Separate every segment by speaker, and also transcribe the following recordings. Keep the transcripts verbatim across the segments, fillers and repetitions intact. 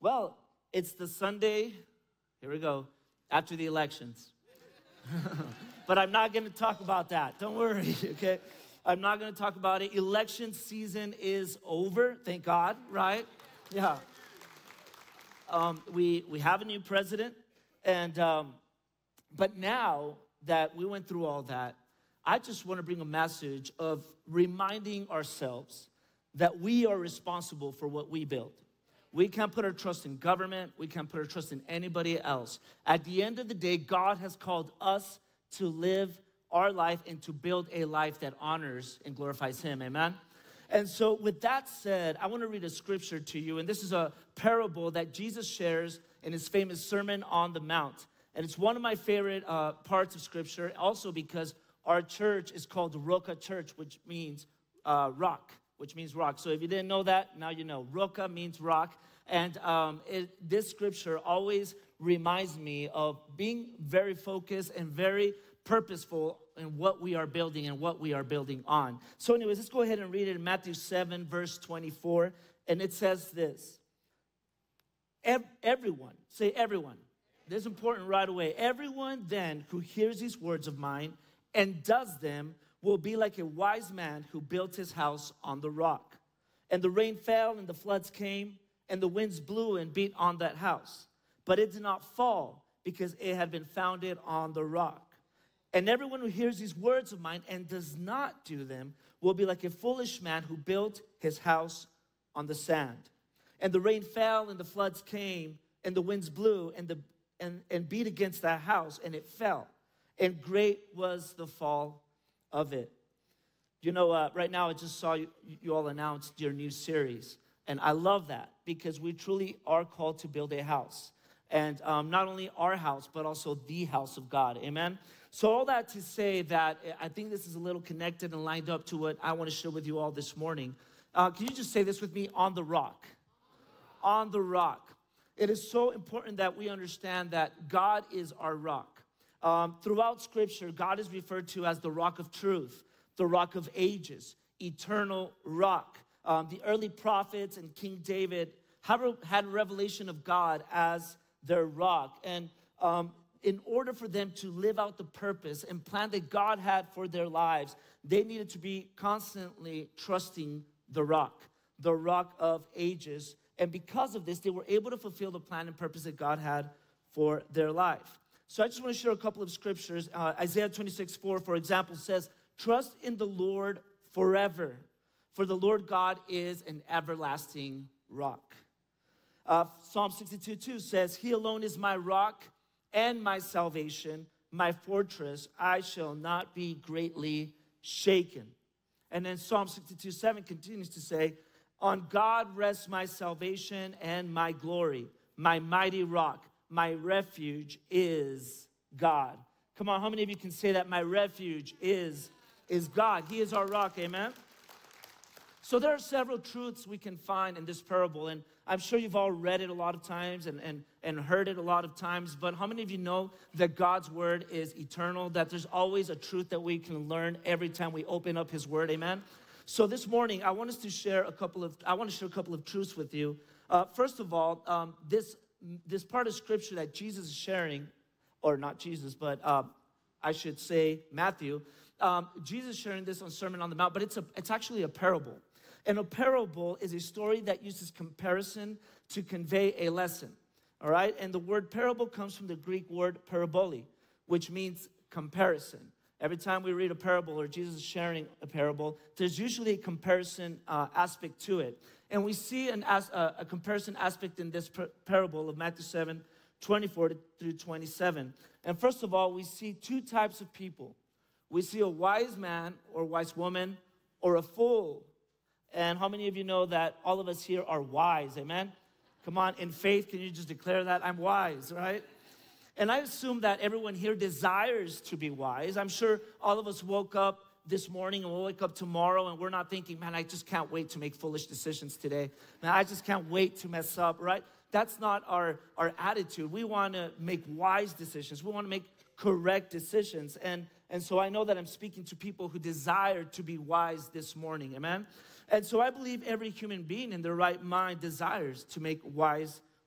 Speaker 1: Well, it's the Sunday, here we go, after the elections. But I'm not going to talk about that. Don't worry, okay? I'm not going to talk about it. Election season is over, thank God, right? Yeah. Um, we, we have a new president, and um, but now that we went through all that, I just want to bring a message of reminding ourselves that we are responsible for what we build. We can't put our trust in government. We can't put our trust in anybody else. At the end of the day, God has called us to live our life and to build a life that honors and glorifies Him, amen? And so with that said, I want to read a scripture to you, and this is a parable that Jesus shares in His famous Sermon on the Mount. And it's one of my favorite uh, parts of scripture, also because our church is called Roca Church, which means uh, rock. which means rock. So if you didn't know that, now you know. Roca means rock. And um, it, this scripture always reminds me of being very focused and very purposeful in what we are building and what we are building on. So anyways, let's go ahead and read it in Matthew seven, verse twenty-four. And it says this. Ev- everyone, say everyone. This is important right away. Everyone then who hears these words of mine and does them will be like a wise man who built his house on the rock. And the rain fell, and the floods came, and the winds blew and beat on that house. But it did not fall, because it had been founded on the rock. And everyone who hears these words of mine and does not do them will be like a foolish man who built his house on the sand. And the rain fell, and the floods came, and the winds blew and, the, and, and beat against that house, and it fell. And great was the fall of it. You know, uh, right now I just saw you, you all announced your new series. And I love that because we truly are called to build a house. And um, not only our house, but also the house of God. Amen? So all that to say that I think this is a little connected and lined up to what I want to share with you all this morning. Uh, can you just say this with me? On the rock. On the rock. It is so important that we understand that God is our rock. Um, throughout Scripture, God is referred to as the rock of truth, the rock of ages, eternal rock. Um, the early prophets and King David have a, had a revelation of God as their rock. And um, in order for them to live out the purpose and plan that God had for their lives, they needed to be constantly trusting the rock, the rock of ages. And because of this, they were able to fulfill the plan and purpose that God had for their life. So I just want to share a couple of scriptures. Uh, Isaiah twenty-six, four, for example, says, trust in the Lord forever, for the Lord God is an everlasting rock. Uh, Psalm sixty-two, two says, He alone is my rock and my salvation, my fortress. I shall not be greatly shaken. And then Psalm sixty-two, seven continues to say, on God rests my salvation and my glory, my mighty rock. My refuge is God. Come on, how many of you can say that my refuge is, is God? He is our rock, amen? So there are several truths we can find in this parable, and I'm sure you've all read it a lot of times and, and, and heard it a lot of times, but how many of you know that God's word is eternal, that there's always a truth that we can learn every time we open up His word, amen? So this morning, I want us to share a couple of, I want to share a couple of truths with you. Uh, first of all, um, this This part of scripture that Jesus is sharing, or not Jesus, but uh, I should say Matthew, um, Jesus is sharing this on Sermon on the Mount, but it's a, it's actually a parable. And a parable is a story that uses comparison to convey a lesson, all right? And the word parable comes from the Greek word parabole, which means comparison. Every time we read a parable or Jesus is sharing a parable, there's usually a comparison uh, aspect to it. And we see an as, uh, a comparison aspect in this par- parable of Matthew seven, twenty-four through twenty-seven. And first of all, we see two types of people. We see a wise man or wise woman or a fool. And how many of you know that all of us here are wise, amen? Come on, in faith, can you just declare that? I'm wise, right? And I assume that everyone here desires to be wise. I'm sure all of us woke up this morning and we'll wake up tomorrow and we're not thinking, man, I just can't wait to make foolish decisions today. Man, I just can't wait to mess up, right? That's not our, our attitude. We want to make wise decisions. We want to make correct decisions. And, and so I know that I'm speaking to people who desire to be wise this morning, amen? And so I believe every human being in their right mind desires to make wise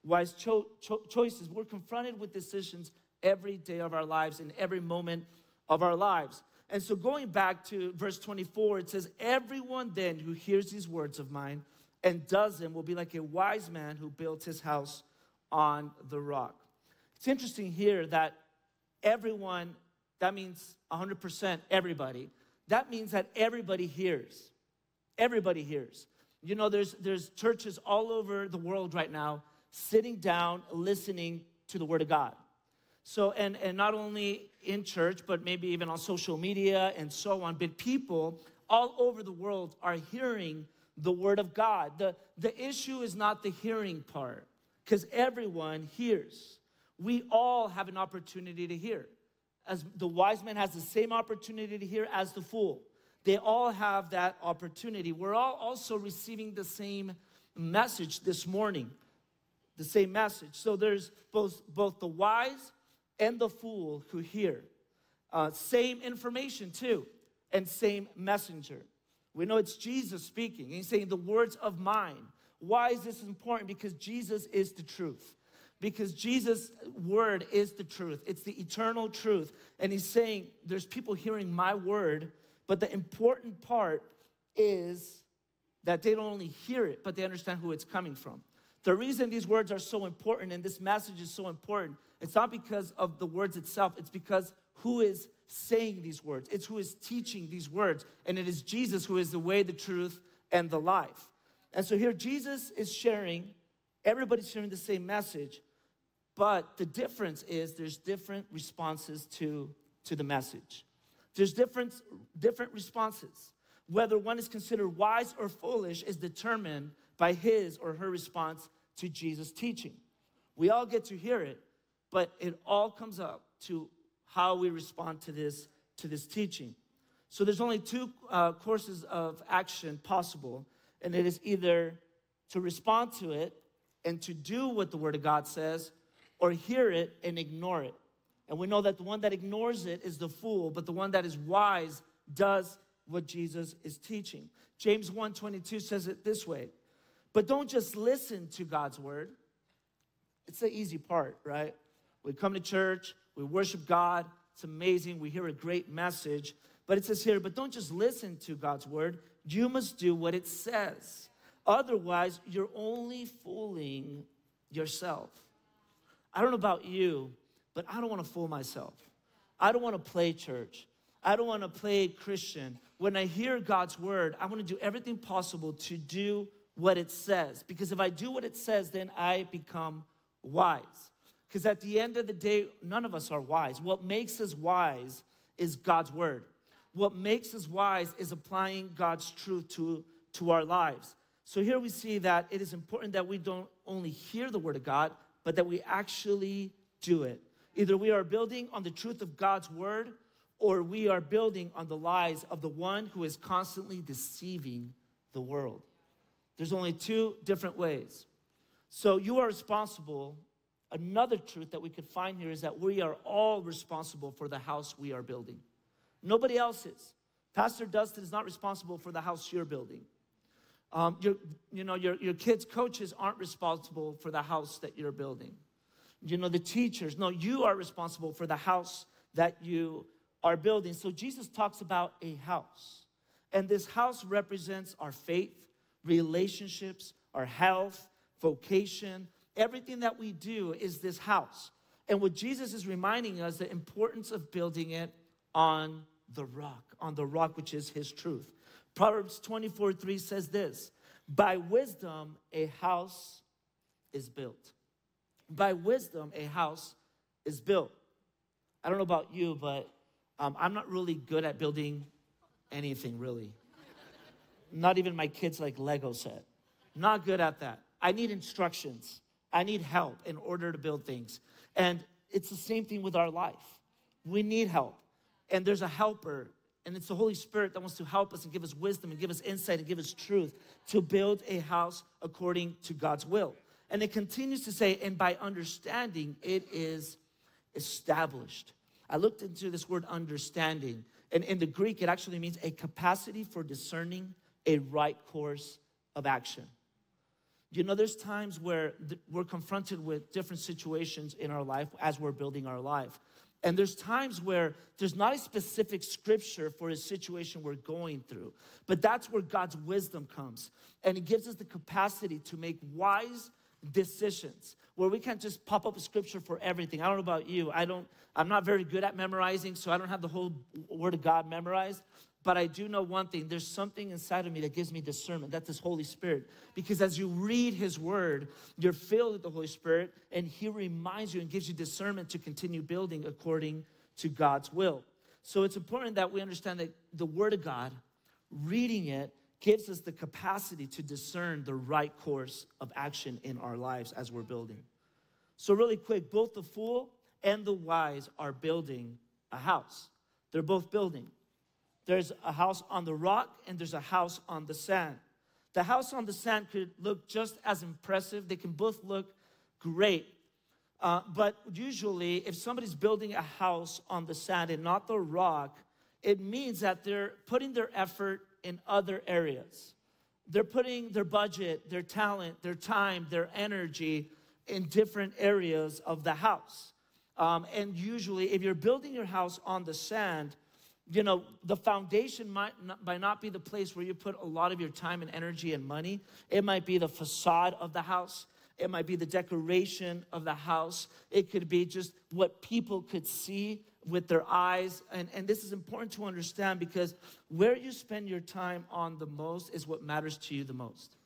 Speaker 1: wise cho- cho- choices. We're confronted with decisions every day of our lives, in every moment of our lives. And so going back to verse twenty-four, it says, everyone then who hears these words of mine and does them will be like a wise man who built his house on the rock. It's interesting here that everyone, that means one hundred percent everybody. That means that everybody hears. Everybody hears. You know, there's, there's churches all over the world right now sitting down, listening to the Word of God. So, and, and not only in church, but maybe even on social media and so on, but people all over the world are hearing the Word of God. The, the issue is not the hearing part, because everyone hears. We all have an opportunity to hear. As the wise man has the same opportunity to hear as the fool. They all have that opportunity. We're all also receiving the same message this morning. The same message. So there's both, both the wise and the fool who hear. Uh, same information too, and same messenger. We know it's Jesus speaking. He's saying the words of mine. Why is this important? Because Jesus is the truth. Because Jesus' word is the truth. It's the eternal truth. And he's saying there's people hearing my word, but the important part is that they don't only hear it, but they understand who it's coming from. The reason these words are so important and this message is so important, it's not because of the words itself. It's because who is saying these words. It's who is teaching these words. And it is Jesus who is the way, the truth, and the life. And so here Jesus is sharing, everybody's sharing the same message, but the difference is there's different responses to, to the message. There's different, different responses. Whether one is considered wise or foolish is determined by his or her response to Jesus' teaching. We all get to hear it, but it all comes up to how we respond to this, to this teaching. So there's only two uh, courses of action possible, and it is either to respond to it and to do what the Word of God says, or hear it and ignore it. And we know that the one that ignores it is the fool, but the one that is wise does what Jesus is teaching. James one twenty-two says it this way, but don't just listen to God's word. It's the easy part, right? We come to church, we worship God, it's amazing, we hear a great message, but it says here, but don't just listen to God's word, you must do what it says. Otherwise, you're only fooling yourself. I don't know about you, but I don't want to fool myself. I don't want to play church. I don't want to play Christian. When I hear God's word, I want to do everything possible to do what it says. Because if I do what it says, then I become wise. Because at the end of the day, none of us are wise. What makes us wise is God's word. What makes us wise is applying God's truth to, to our lives. So here we see that it is important that we don't only hear the word of God, but that we actually do it. Either we are building on the truth of God's word, or we are building on the lies of the one who is constantly deceiving the world. There's only two different ways. So you are responsible. Another truth that we could find here is that we are all responsible for the house we are building. Nobody else is. Pastor Dustin is not responsible for the house you're building. Um, your, you know, your, your kids' coaches aren't responsible for the house that you're building. You know, the teachers, no, you are responsible for the house that you are building. So Jesus talks about a house. And this house represents our faith, relationships, our health, vocation. Everything that we do is this house. And what Jesus is reminding us, the importance of building it on the rock, on the rock which is his truth. Proverbs twenty-four three says this, by wisdom a house is built. By wisdom a house is built. I don't know about you, but um, I'm not really good at building anything, really. Not even my kids like Lego set. Not good at that. I need instructions. I need help in order to build things. And it's the same thing with our life. We need help. And there's a helper. And it's the Holy Spirit that wants to help us and give us wisdom and give us insight and give us truth to build a house according to God's will. And it continues to say, and by understanding, it is established. I looked into this word understanding. And in the Greek, it actually means a capacity for discerning a right course of action. You know, there's times where th- we're confronted with different situations in our life as we're building our life. And there's times where there's not a specific scripture for a situation we're going through. But that's where God's wisdom comes. And it gives us the capacity to make wise decisions, where we can't just pop up a scripture for everything. I don't know about you. I don't, I'm not very good at memorizing, so I don't have the whole Word of God memorized. But I do know one thing. There's something inside of me that gives me discernment. That's His Holy Spirit. Because as you read His Word, you're filled with the Holy Spirit, and He reminds you and gives you discernment to continue building according to God's will. So it's important that we understand that the Word of God, reading it, gives us the capacity to discern the right course of action in our lives as we're building. So really quick, both the fool and the wise are building a house. They're both building. There's a house on the rock and there's a house on the sand. The house on the sand could look just as impressive. They can both look great. Uh, but usually, if somebody's building a house on the sand and not the rock, it means that they're putting their effort in other areas. They're putting their budget, their talent, their time, their energy in different areas of the house. Um, and usually, if you're building your house on the sand, you know, the foundation might not, might not be the place where you put a lot of your time and energy and money. It might be the facade of the house. It might be the decoration of the house. It could be just what people could see with their eyes. And, and this is important to understand, because where you spend your time on the most is what matters to you the most.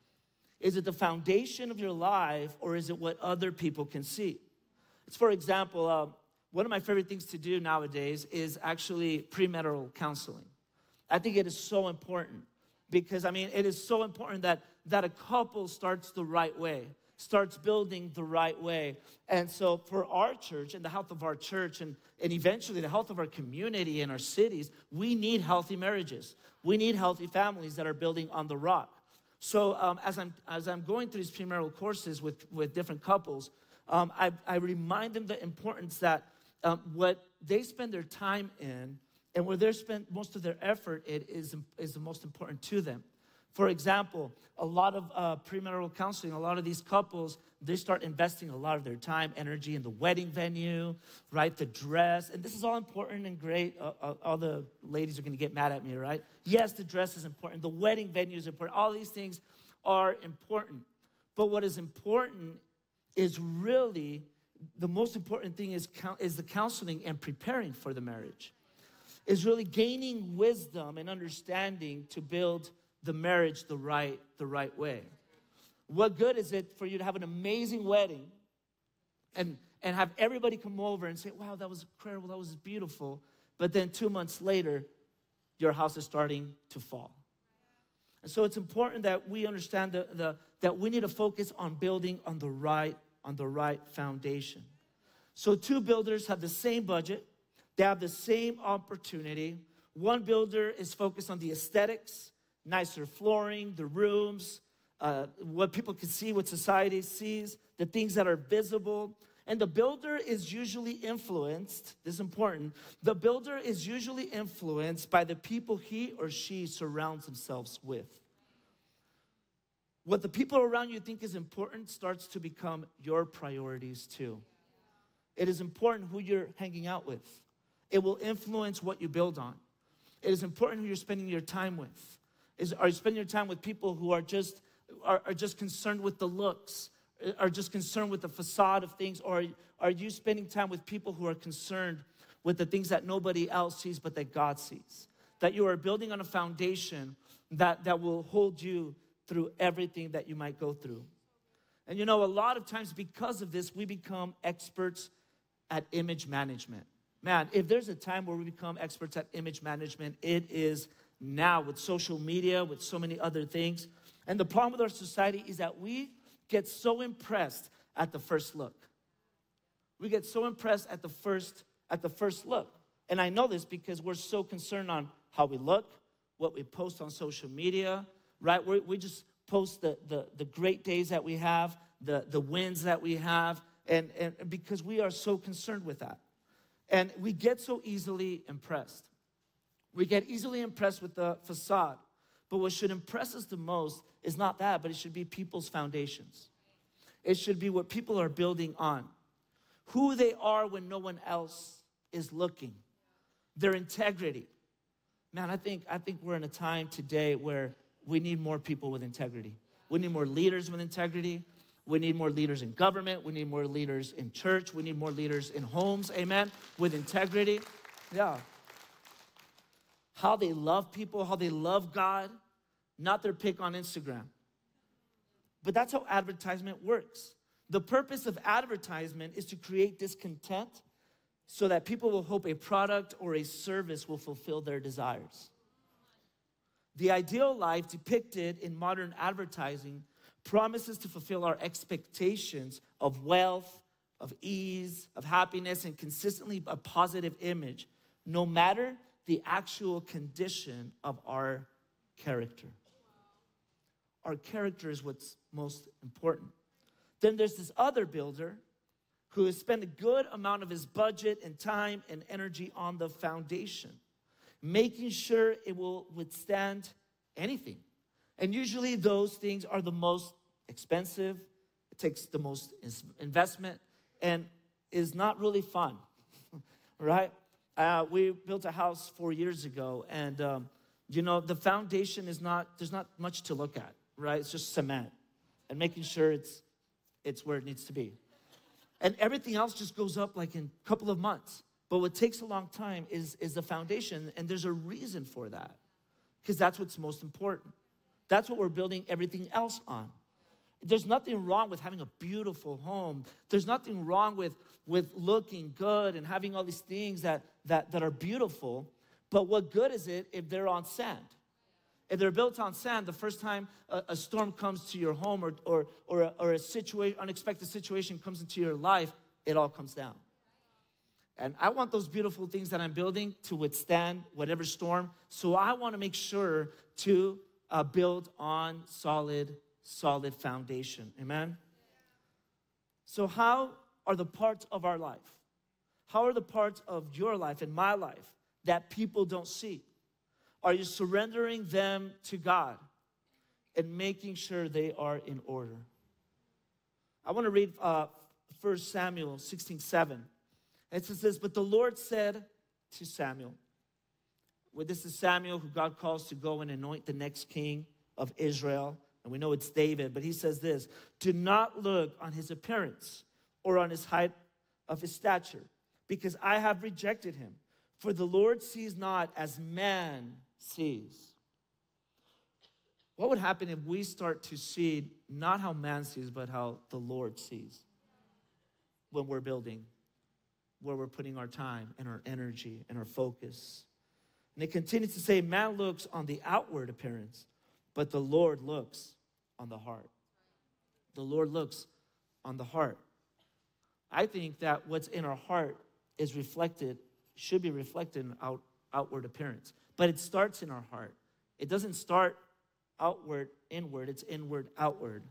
Speaker 1: Is it the foundation of your life, or is it what other people can see? It's, for example, uh, one of my favorite things to do nowadays is actually premarital counseling. I think it is so important because, I mean, it is so important that, that a couple starts the right way, starts building the right way. And so for our church and the health of our church and, and eventually the health of our community and our cities, we need healthy marriages. We need healthy families that are building on the rock. So um, as I'm as I'm going through these premarital courses with, with different couples, um, I, I remind them the importance that Um, what they spend their time in and where they spend most of their effort in is, is the most important to them. For example, a lot of uh, premarital counseling, a lot of these couples, they start investing a lot of their time, energy in the wedding venue, right? The dress. And this is all important and great. Uh, uh, all the ladies are going to get mad at me, right? Yes, the dress is important. The wedding venue is important. All these things are important. But what is important is really the most important thing is, is the counseling and preparing for the marriage. Is really gaining wisdom and understanding to build the marriage the right, the right way. What good is it for you to have an amazing wedding and, and have everybody come over and say, wow, that was incredible, that was beautiful, but then two months later, your house is starting to fall. And so it's important that we understand the, the, that we need to focus on building on the right on the right foundation. So two builders have the same budget. They have the same opportunity. One builder is focused on the aesthetics, nicer flooring, the rooms, uh, what people can see, what society sees, the things that are visible. And the builder is usually influenced, this is important, the builder is usually influenced by the people he or she surrounds themselves with. What the people around you think is important starts to become your priorities too. It is important who you're hanging out with. It will influence what you build on. It is important who you're spending your time with. Is, are you spending your time with people who are just, are, are just concerned with the looks, are just concerned with the facade of things, or are you spending time with people who are concerned with the things that nobody else sees but that God sees? That you are building on a foundation that, that will hold you through everything that you might go through. And you know, a lot of times because of this, we become experts at image management. Man, if there's a time where we become experts at image management, it is now with social media, with so many other things. And the problem with our society is that we get so impressed at the first look. We get so impressed at the first, at the first look. And I know this because we're so concerned on how we look, what we post on social media, right? We're, we just post the, the, the great days that we have, the, the wins that we have, and, and because we are so concerned with that. And we get so easily impressed. We get easily impressed with the facade. But what should impress us the most is not that, but it should be people's foundations. It should be what people are building on. Who they are when no one else is looking. Their integrity. Man, I think, I think we're in a time today where we need more people with integrity. We need more leaders with integrity. We need more leaders in government. We need more leaders in church. We need more leaders in homes, amen, with integrity. Yeah. How they love people, how they love God, not their pick on Instagram. But that's how advertisement works. The purpose of advertisement is to create discontent so that people will hope a product or a service will fulfill their desires. The ideal life depicted in modern advertising promises to fulfill our expectations of wealth, of ease, of happiness, and consistently a positive image, no matter the actual condition of our character. Our character is what's most important. Then there's this other builder who has spent a good amount of his budget and time and energy on the foundation, making sure it will withstand anything. And usually those things are the most expensive, it takes the most investment, and is not really fun, right? Uh, we built a house four years ago, and um, you know, the foundation is not, there's not much to look at, right? It's just cement and making sure it's, it's where it needs to be. And everything else just goes up like in a couple of months. But what takes a long time is, is the foundation, and there's a reason for that, because that's what's most important. That's what we're building everything else on. There's nothing wrong with having a beautiful home. There's nothing wrong with, with looking good and having all these things that, that, that are beautiful. But what good is it if they're on sand? If they're built on sand, the first time a, a storm comes to your home or, or, or a, or a situa- unexpected situation comes into your life, it all comes down. And I want those beautiful things that I'm building to withstand whatever storm. So I want to make sure to uh, build on solid, solid foundation. Amen? So how are the parts of our life? How are the parts of your life and my life that people don't see? Are you surrendering them to God and making sure they are in order? I want to read uh, First Samuel sixteen seven. It says this, but the Lord said to Samuel, well, this is Samuel who God calls to go and anoint the next king of Israel. And we know it's David, but he says this, do not look on his appearance or on his height of his stature, because I have rejected him. For the Lord sees not as man sees. What would happen if we start to see not how man sees, but how the Lord sees when we're building, where we're putting our time and our energy and our focus? And it continues to say, man looks on the outward appearance, but the Lord looks on the heart. The Lord looks on the heart. I think that what's in our heart is reflected, should be reflected in out, outward appearance. But it starts in our heart. It doesn't start outward, inward. It's inward, outward.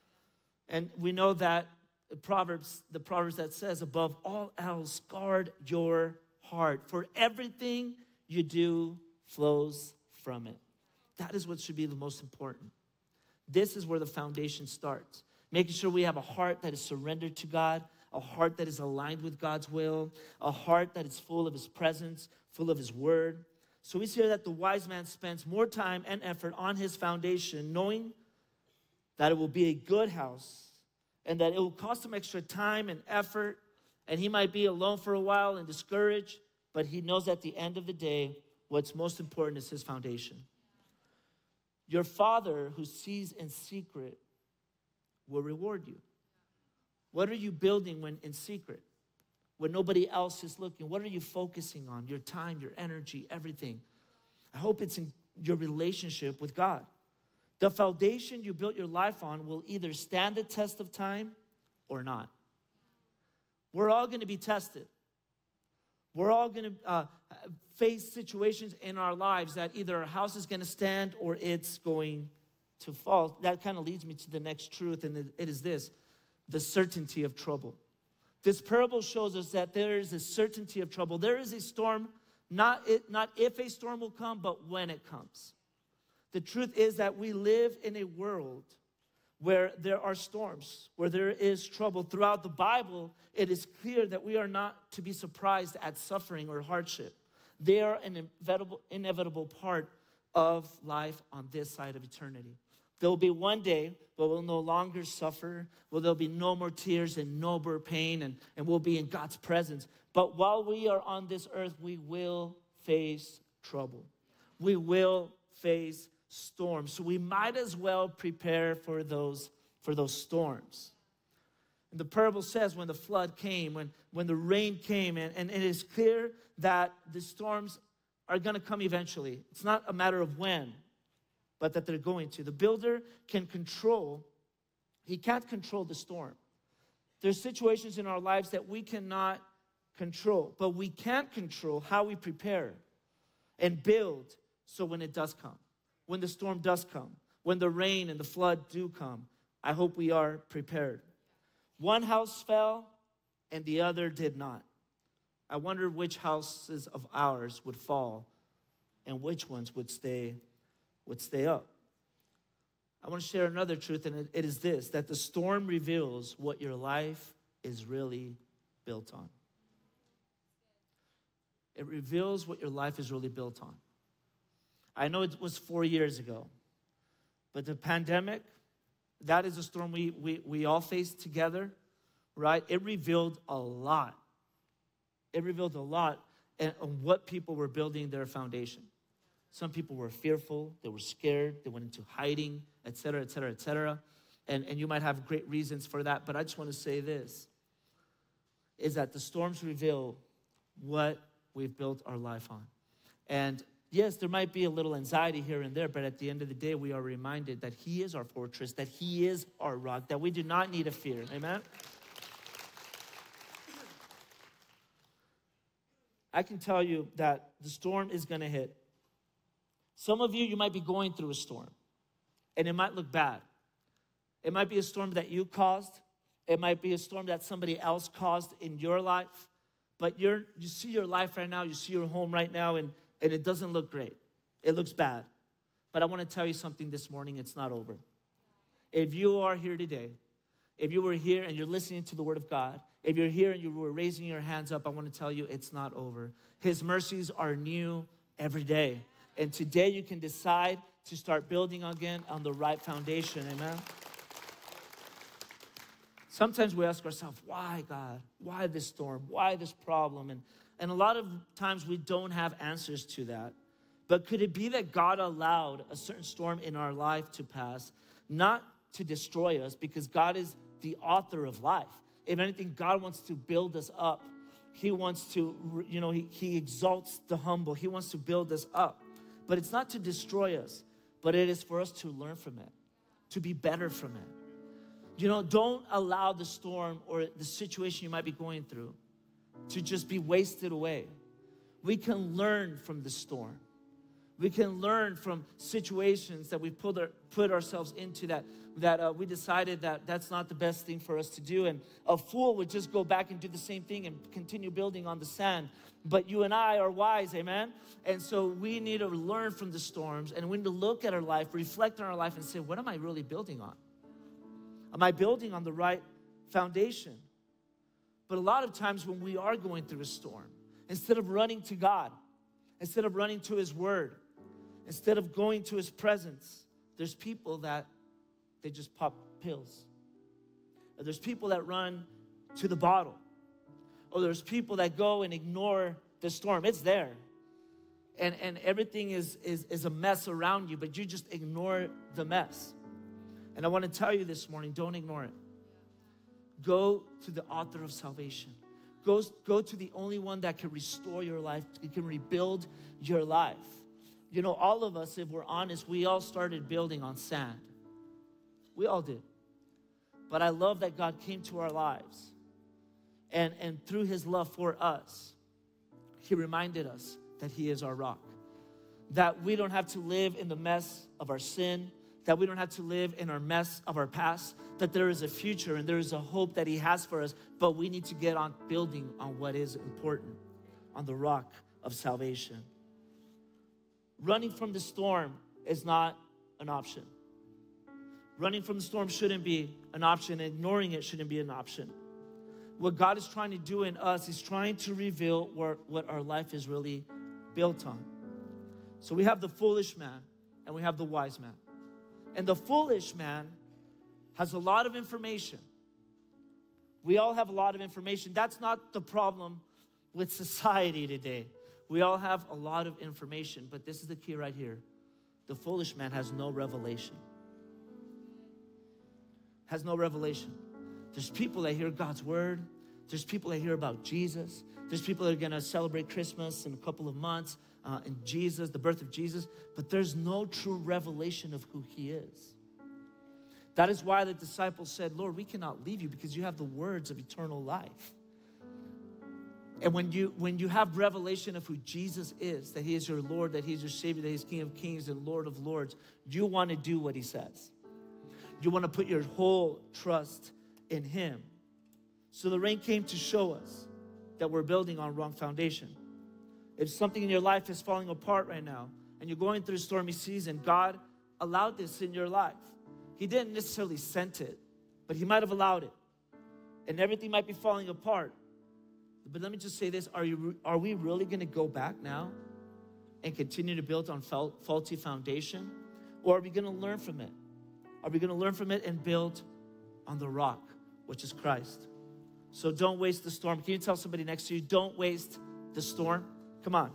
Speaker 1: And we know that the Proverbs, the Proverbs that says, above all else, guard your heart, for everything you do flows from it. That is what should be the most important. This is where the foundation starts. Making sure we have a heart that is surrendered to God, a heart that is aligned with God's will, a heart that is full of his presence, full of his word. So we see here that the wise man spends more time and effort on his foundation, knowing that it will be a good house and that it will cost him extra time and effort, and he might be alone for a while and discouraged, but he knows at the end of the day, what's most important is his foundation. Your Father who sees in secret will reward you. What are you building when in secret? When nobody else is looking? What are you focusing on? Your time, your energy, everything. I hope it's in your relationship with God. The foundation you built your life on will either stand the test of time or not. We're all going to be tested. We're all going to uh, face situations in our lives that either our house is going to stand or it's going to fall. That kind of leads me to the next truth, and it is this: the certainty of trouble. This parable shows us that there is a certainty of trouble. There is a storm, not, it, not if a storm will come, but when it comes. The truth is that we live in a world where there are storms, where there is trouble. Throughout the Bible, it is clear that we are not to be surprised at suffering or hardship. They are an inevitable, inevitable part of life on this side of eternity. There will be one day where we'll no longer suffer, where there'll be no more tears and no more pain, and, and we'll be in God's presence. But while we are on this earth, we will face trouble. We will face storms. So we might as well prepare for those, for those storms. And the parable says when the flood came, when, when the rain came, and, and it is clear that the storms are going to come eventually. It's not a matter of when, but that they're going to. The builder can control, he can't control the storm. There's situations in our lives that we cannot control, but we can control how we prepare and build so when it does come, when the storm does come, when the rain and the flood do come, I hope we are prepared. One house fell and the other did not. I wonder which houses of ours would fall and which ones would stay, would stay up. I want to share another truth, and it, it is this, that the storm reveals what your life is really built on. It reveals what your life is really built on. I know it was four years ago, but the pandemic, that is a storm we, we, we all faced together, right? It revealed a lot. It revealed a lot on what people were building their foundation. Some people were fearful, they were scared, they went into hiding, et cetera, et cetera, et cetera. And, and you might have great reasons for that, but I just want to say this, is that the storms reveal what we've built our life on. And yes, there might be a little anxiety here and there, but at the end of the day, we are reminded that He is our fortress, that He is our rock, that we do not need to fear. Amen? I can tell you that the storm is going to hit. Some of you, you might be going through a storm, and it might look bad. It might be a storm that you caused. It might be a storm that somebody else caused in your life. But you're, you see your life right now, you see your home right now, and, and it doesn't look great. It looks bad. But I want to tell you something this morning, it's not over. If you are here today, if you were here and you're listening to the Word of God, if you're here and you were raising your hands up, I want to tell you it's not over. His mercies are new every day. And today you can decide to start building again on the right foundation, amen? Sometimes we ask ourselves, why, God? Why this storm? Why this problem? And, and a lot of times we don't have answers to that. But could it be that God allowed a certain storm in our life to pass, not to destroy us, because God is the author of life. If anything, God wants to build us up. He wants to, you know, he, he exalts the humble. He wants to build us up. But it's not to destroy us, but it is for us to learn from it, to be better from it. You know, don't allow the storm or the situation you might be going through to just be wasted away. We can learn from the storm. We can learn from situations that we put, our, put ourselves into that, that uh, we decided that that's not the best thing for us to do. And a fool would just go back and do the same thing and continue building on the sand. But you and I are wise, amen? And so we need to learn from the storms, and we need to look at our life, reflect on our life, and say, what am I really building on? Am I building on the right foundation? But a lot of times when we are going through a storm, instead of running to God, instead of running to His Word, instead of going to His presence, there's people that they just pop pills. Or there's people that run to the bottle. Or there's people that go and ignore the storm. It's there. And, and everything is, is, is a mess around you, but you just ignore the mess. And I want to tell you this morning, don't ignore it. Go to the author of salvation. Go, go to the only one that can restore your life, that can rebuild your life. You know, all of us, if we're honest, we all started building on sand. We all did. But I love that God came to our lives. And, and through His love for us, He reminded us that He is our rock. That we don't have to live in the mess of our sin. That we don't have to live in our mess of our past. That there is a future and there is a hope that He has for us. But we need to get on building on what is important. On the rock of salvation. Running from the storm is not an option. Running from the storm shouldn't be an option. Ignoring it shouldn't be an option. What God is trying to do in us, He's trying to reveal what, what our life is really built on. So we have the foolish man and we have the wise man. And the foolish man has a lot of information. We all have a lot of information. That's not the problem with society today. We all have a lot of information, but this is the key right here. The foolish man has no revelation. Has no revelation. There's people that hear God's word. There's people that hear about Jesus. There's people that are going to celebrate Christmas in a couple of months, uh, and Jesus, the birth of Jesus, but there's no true revelation of who He is. That is why the disciples said, Lord, we cannot leave you because you have the words of eternal life. And when you, when you have revelation of who Jesus is, that He is your Lord, that He's your Savior, that He's King of Kings and Lord of Lords, you want to do what He says. You want to put your whole trust in Him. So the rain came to show us that we're building on wrong foundation. If something in your life is falling apart right now and you're going through a stormy season, God allowed this in your life. He didn't necessarily send it, but He might have allowed it. And everything might be falling apart. But let me just say this, are, you, are we really going to go back now and continue to build on faulty foundation? Or are we going to learn from it? Are we going to learn from it and build on the rock, which is Christ? So don't waste the storm. Can you tell somebody next to you, don't waste the storm? Come on.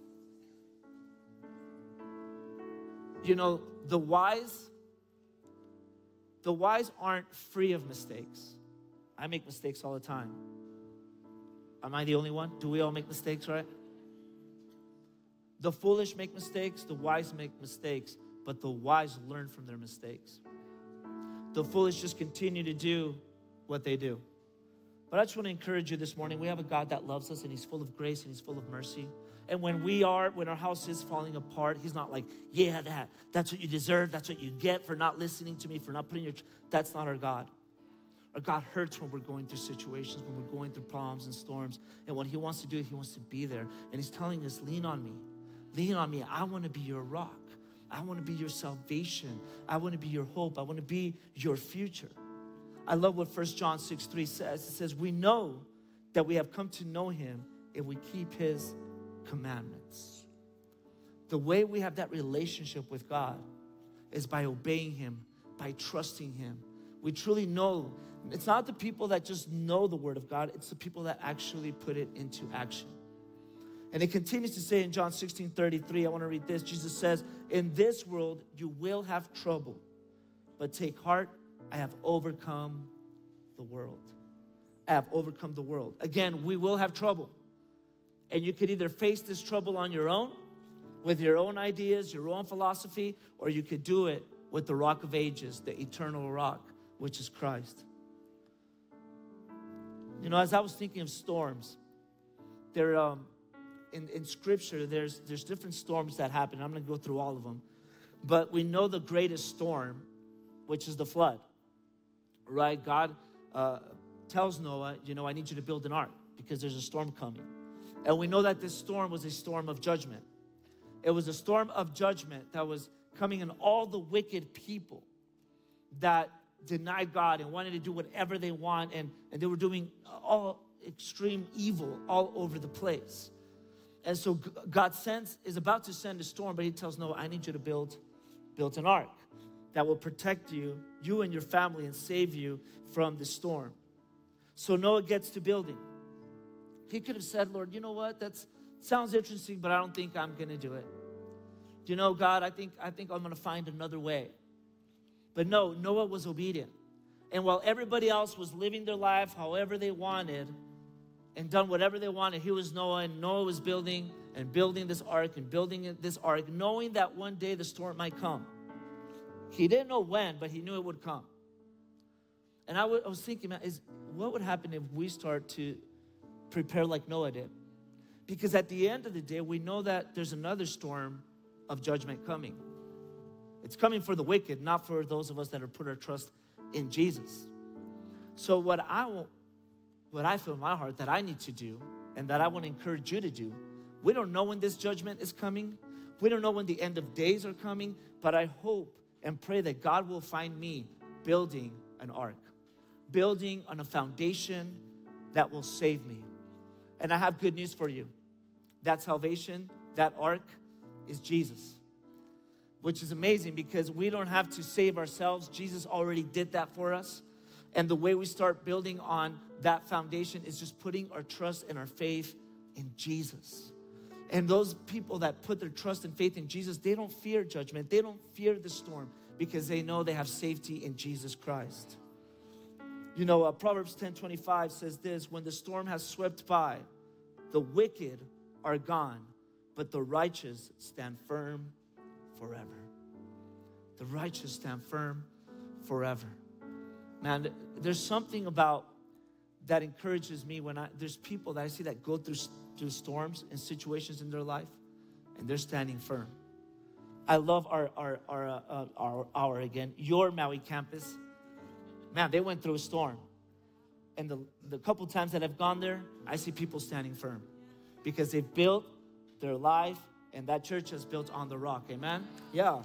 Speaker 1: You know, the wise, the wise aren't free of mistakes. I make mistakes all the time. Am I the only one? Do we all make mistakes, right? The foolish make mistakes, the wise make mistakes, but the wise learn from their mistakes. The foolish just continue to do what they do. But I just want to encourage you this morning. We have a God that loves us, and He's full of grace, and He's full of mercy. And when we are, when our house is falling apart, He's not like, yeah, that, that's what you deserve. That's what you get for not listening to me, for not putting your, that's not our God. Our God hurts when we're going through situations, when we're going through problems and storms. And what He wants to do, He wants to be there. And He's telling us, lean on me. Lean on me. I want to be your rock. I want to be your salvation. I want to be your hope. I want to be your future. I love what First John six three says. It says, we know that we have come to know Him if we keep His commandments. The way we have that relationship with God is by obeying Him, by trusting Him. We truly know. It's not the people that just know the Word of God. It's the people that actually put it into action. And it continues to say in John sixteen thirty-three, I want to read this. Jesus says, in this world you will have trouble, but take heart, I have overcome the world. I have overcome the world. Again, we will have trouble. And you could either face this trouble on your own, with your own ideas, your own philosophy, or you could do it with the rock of ages, the eternal rock, which is Christ. You know, as I was thinking of storms, there, um, in, in Scripture, there's, there's different storms that happen. I'm going to go through all of them. But we know the greatest storm, which is the flood, right? God uh, tells Noah, you know, I need you to build an ark because there's a storm coming. And we know that this storm was a storm of judgment. It was a storm of judgment that was coming in all the wicked people that denied God and wanted to do whatever they want, and, and they were doing all extreme evil all over the place. And so God sends, is about to send a storm, but He tells Noah, I need you to build, build an ark that will protect you, you and your family, and save you from the storm. So Noah gets to building. He could have said, Lord, you know what? That sounds interesting, but I don't think I'm going to do it. You know, God, I think, I think I'm going to find another way. But no, Noah was obedient. And while everybody else was living their life however they wanted and done whatever they wanted, he was Noah, and Noah was building and building this ark and building this ark, knowing that one day the storm might come. He didn't know when, but he knew it would come. And I, w- I was thinking, man, is what would happen if we start to prepare like Noah did? Because at the end of the day, we know that there's another storm of judgment coming. It's coming for the wicked, not for those of us that have put our trust in Jesus. So what I want, what I feel in my heart that I need to do, and that I want to encourage you to do, we don't know when this judgment is coming. We don't know when the end of days are coming, but I hope and pray that God will find me building an ark, building on a foundation that will save me. And I have good news for you. That salvation, that ark, is Jesus, which is amazing because we don't have to save ourselves. Jesus already did that for us. And the way we start building on that foundation is just putting our trust and our faith in Jesus. And those people that put their trust and faith in Jesus, they don't fear judgment. They don't fear the storm because they know they have safety in Jesus Christ. You know, uh, Proverbs ten twenty-five says this, when the storm has swept by, the wicked are gone, but the righteous stand firm forever. The righteous stand firm forever. Man, there's something about that encourages me when I, there's people that I see that go through, through storms and situations in their life, and they're standing firm. I love our, our, our, uh, our, our again, your Maui campus. Man, they went through a storm. And the, the couple times that I've gone there, I see people standing firm because they've built their life, and that church has built on the rock. Amen? Yeah.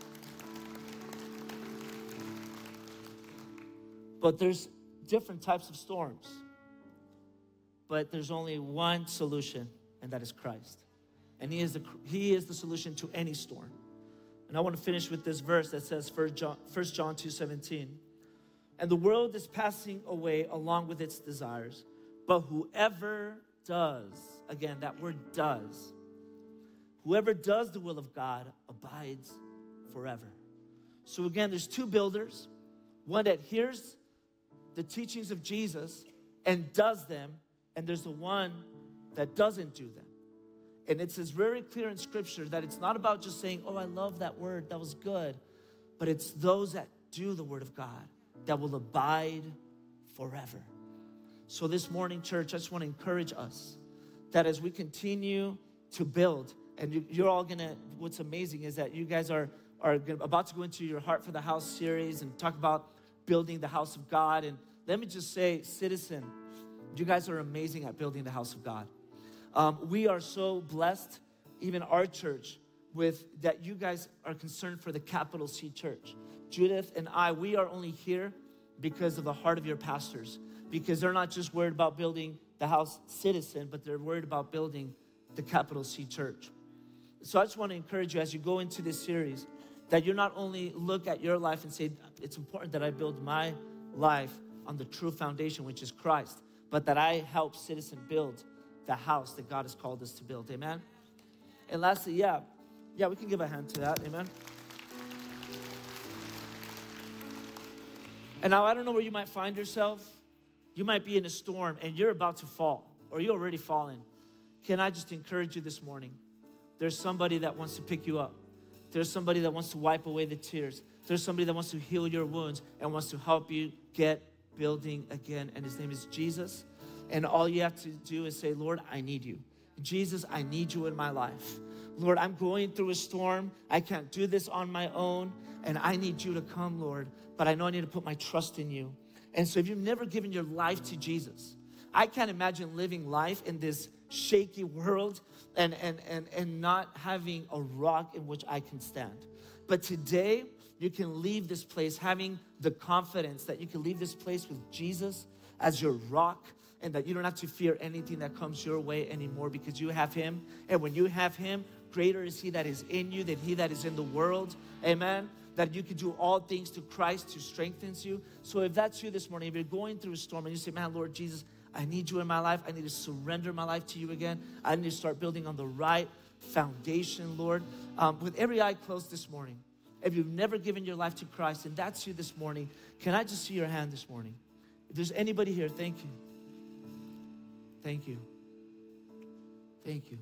Speaker 1: But there's different types of storms. But there's only one solution, and that is Christ. And he is the, he is the solution to any storm. And I want to finish with this verse that says, First John two seventeen. And the world is passing away along with its desires. But whoever does, again, that word does, whoever does the will of God abides forever. So again, there's two builders. One that hears the teachings of Jesus and does them. And there's the one that doesn't do them. And it says very clear in Scripture that it's not about just saying, oh, I love that word, that was good. But it's those that do the word of God that will abide forever. So this morning, church, I just want to encourage us that as we continue to build, and you, you're all gonna, what's amazing is that you guys are, are about to go into your Heart for the House series and talk about building the house of God. And let me just say, Citizen, you guys are amazing at building the house of God. Um, we are so blessed, even our church, with that you guys are concerned for the capital C church. Judith and I, we are only here because of the heart of your pastors, because they're not just worried about building the house Citizen, but they're worried about building the capital C church. So I just want to encourage you as you go into this series that you not only look at your life and say, it's important that I build my life on the true foundation, which is Christ, but that I help Citizen build the house that God has called us to build. Amen? And lastly, yeah, yeah, we can give a hand to that. Amen? And now I don't know where you might find yourself. You might be in a storm and you're about to fall, or you're already fallen. Can I just encourage you this morning? There's somebody that wants to pick you up. There's somebody that wants to wipe away the tears. There's somebody that wants to heal your wounds and wants to help you get building again. And his name is Jesus. And all you have to do is say, Lord, I need you. Jesus, I need you in my life. Lord, I'm going through a storm. I can't do this on my own. And I need you to come, Lord. But I know I need to put my trust in you. And so if you've never given your life to Jesus, I can't imagine living life in this shaky world and, and, and, and not having a rock in which I can stand. But today, you can leave this place having the confidence that you can leave this place with Jesus as your rock, and that you don't have to fear anything that comes your way anymore because you have him. And when you have him, greater is he that is in you than he that is in the world. Amen? That you can do all things to Christ who strengthens you. So if that's you this morning, if you're going through a storm and you say, man, Lord Jesus, I need you in my life. I need to surrender my life to you again. I need to start building on the right foundation, Lord. Um, with every eye closed this morning, if you've never given your life to Christ and that's you this morning, can I just see your hand this morning? If there's anybody here, thank you. Thank you. Thank you.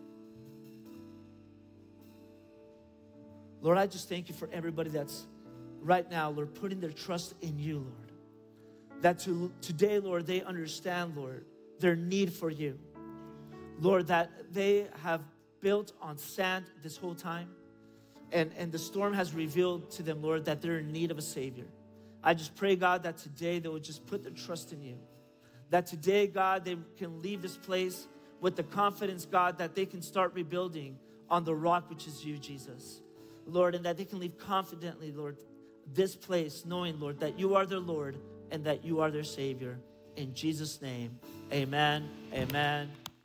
Speaker 1: Lord, I just thank you for everybody that's right now, Lord, putting their trust in you, Lord. That to, today, Lord, they understand, Lord, their need for you. Lord, that they have built on sand this whole time. And, and the storm has revealed to them, Lord, that they're in need of a Savior. I just pray, God, that today they would just put their trust in you. That today, God, they can leave this place with the confidence, God, that they can start rebuilding on the rock, which is you, Jesus. Lord, and that they can leave confidently, Lord, this place, knowing, Lord, that you are their Lord and that you are their Savior. In Jesus' name, amen, amen.